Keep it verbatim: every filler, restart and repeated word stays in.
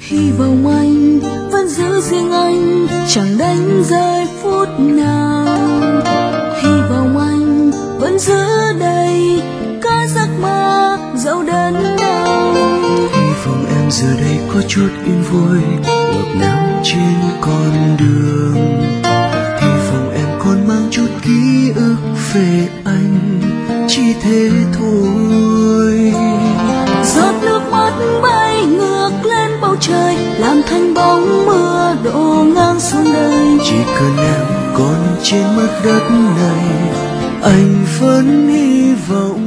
Hy vọng anh vẫn giữ riêng anh, chẳng đánh rơi phút nào. Hy vọng anh vẫn giữ đây cả giấc mơ dẫu đớn đau. Hy vọng em giờ đây có chút yên vui ngọt ngào trên con đường. Hy vọng em còn mang chút ký ức về anh, chỉ thế thôi. Giọt nước mắt bay ngược lên bầu trời, làm thành bóng mưa đổ ngang xuống đời. Chỉ cần em còn trên mặt đất này, anh vẫn hy vọng